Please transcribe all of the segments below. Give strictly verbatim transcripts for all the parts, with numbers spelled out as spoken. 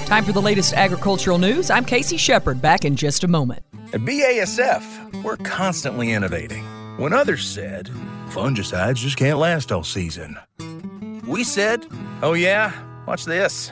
Time for the latest agricultural news. I'm Casey Shepard, back in just a moment. At B A S F, we're constantly innovating. When others said, fungicides just can't last all season, we said, oh yeah, watch this.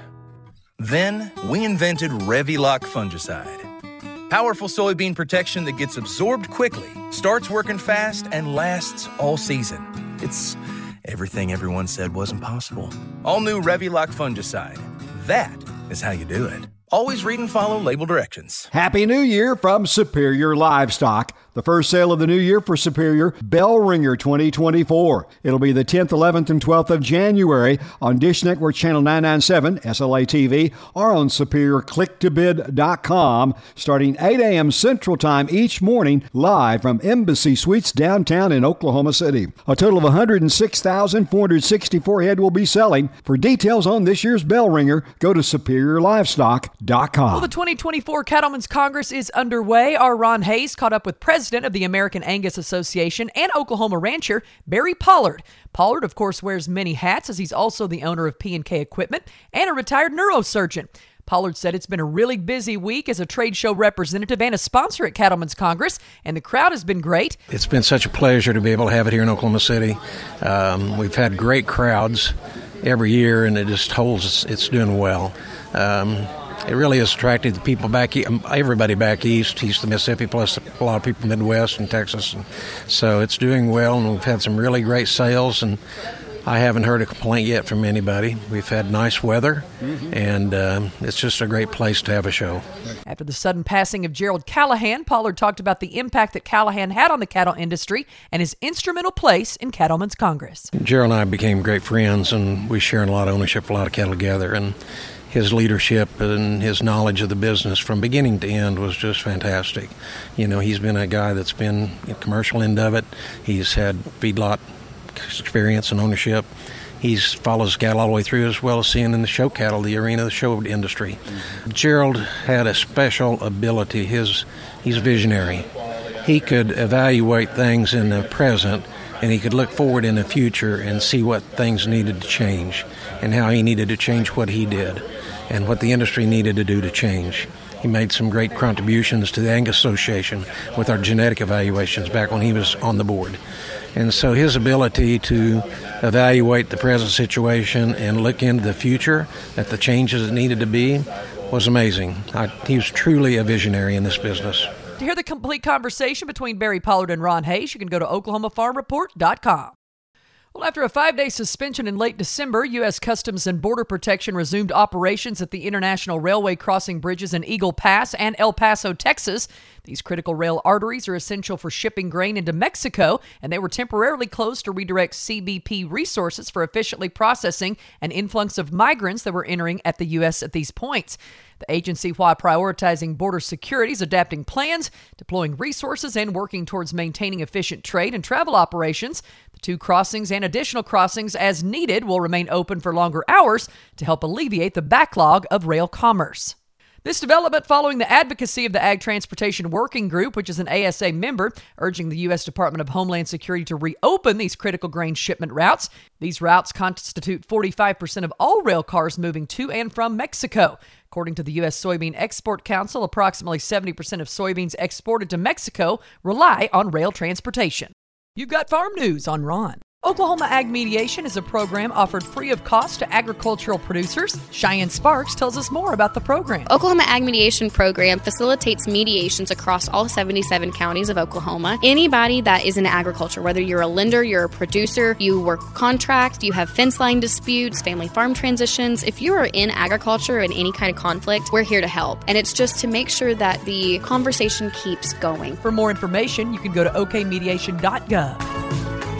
Then we invented Revilock fungicide. Powerful soybean protection that gets absorbed quickly, starts working fast, and lasts all season. It's everything everyone said wasn't possible. All new Revilock fungicide. That is how you do it. Always read and follow label directions. Happy New Year from Superior Livestock. The first sale of the new year for Superior, Bell Ringer twenty twenty-four. It'll be the tenth, eleventh, and twelfth of January on Dish Network Channel nine ninety-seven, S L A T V, or on superior click to bid dot com, starting eight a.m. Central Time each morning, live from Embassy Suites downtown in Oklahoma City. A total of one hundred six thousand four hundred sixty-four head will be selling. For details on this year's Bell Ringer, go to superior livestock dot com. Well, the twenty twenty-four Cattlemen's Congress is underway. Our Ron Hayes caught up with President of the American Angus Association and Oklahoma rancher Barry Pollard. Pollard, of course, wears many hats as he's also the owner of P and K Equipment and a retired neurosurgeon. Pollard said it's been a really busy week as a trade show representative and a sponsor at Cattlemen's Congress, and the crowd has been great. It's been such a pleasure to be able to have it here in Oklahoma City. Um, we've had great crowds every year, and it just holds, it's doing well. Um, It really has attracted the people back, everybody back east, east of the Mississippi, plus a lot of people Midwest and Texas. And so it's doing well, and we've had some really great sales, and I haven't heard a complaint yet from anybody. We've had nice weather, mm-hmm. and um, it's just a great place to have a show. After the sudden passing of Gerald Callahan, Pollard talked about the impact that Callahan had on the cattle industry and his instrumental place in Cattlemen's Congress. Gerald and I became great friends, and we share a lot of ownership, a lot of cattle together, and his leadership and his knowledge of the business from beginning to end was just fantastic. You know, he's been a guy that's been in the commercial end of it. He's had feedlot experience and ownership. He's follows cattle all the way through, as well as seeing in the show cattle, the arena, the show industry. Mm-hmm. Gerald had a special ability. His he's visionary. He could evaluate things in the present, and he could look forward in the future and see what things needed to change and how he needed to change what he did and what the industry needed to do to change. He made some great contributions to the Angus Association with our genetic evaluations back when he was on the board. And so his ability to evaluate the present situation and look into the future at the changes that needed to be was amazing. I, he was truly a visionary in this business. To hear the complete conversation between Barry Pollard and Ron Hayes, you can go to oklahoma farm report dot com. Well, after a five-day suspension in late December, U S Customs and Border Protection resumed operations at the International Railway crossing bridges in Eagle Pass and El Paso, Texas. These critical rail arteries are essential for shipping grain into Mexico, and they were temporarily closed to redirect C B P resources for efficiently processing an influx of migrants that were entering at the U S at these points. The agency, while prioritizing border security, is adapting plans, deploying resources, and working towards maintaining efficient trade and travel operations. The two crossings and additional crossings, as needed, will remain open for longer hours to help alleviate the backlog of rail commerce. This development following the advocacy of the Ag Transportation Working Group, which is an A S A member, urging the U S Department of Homeland Security to reopen these critical grain shipment routes. These routes constitute forty-five percent of all rail cars moving to and from Mexico. According to the U S Soybean Export Council, approximately seventy percent of soybeans exported to Mexico rely on rail transportation. You've got farm news on Ron. Oklahoma Ag Mediation is a program offered free of cost to agricultural producers. Cheyenne Sparks tells us more about the program. Oklahoma Ag Mediation Program facilitates mediations across all seventy-seven counties of Oklahoma. Anybody that is in agriculture, whether you're a lender, you're a producer, you work contract, you have fence line disputes, family farm transitions, if you are in agriculture in any kind of conflict, we're here to help. And it's just to make sure that the conversation keeps going. For more information, you can go to o k mediation dot gov.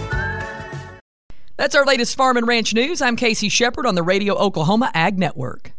That's our latest farm and ranch news. I'm Casey Shepard on the Radio Oklahoma Ag Network.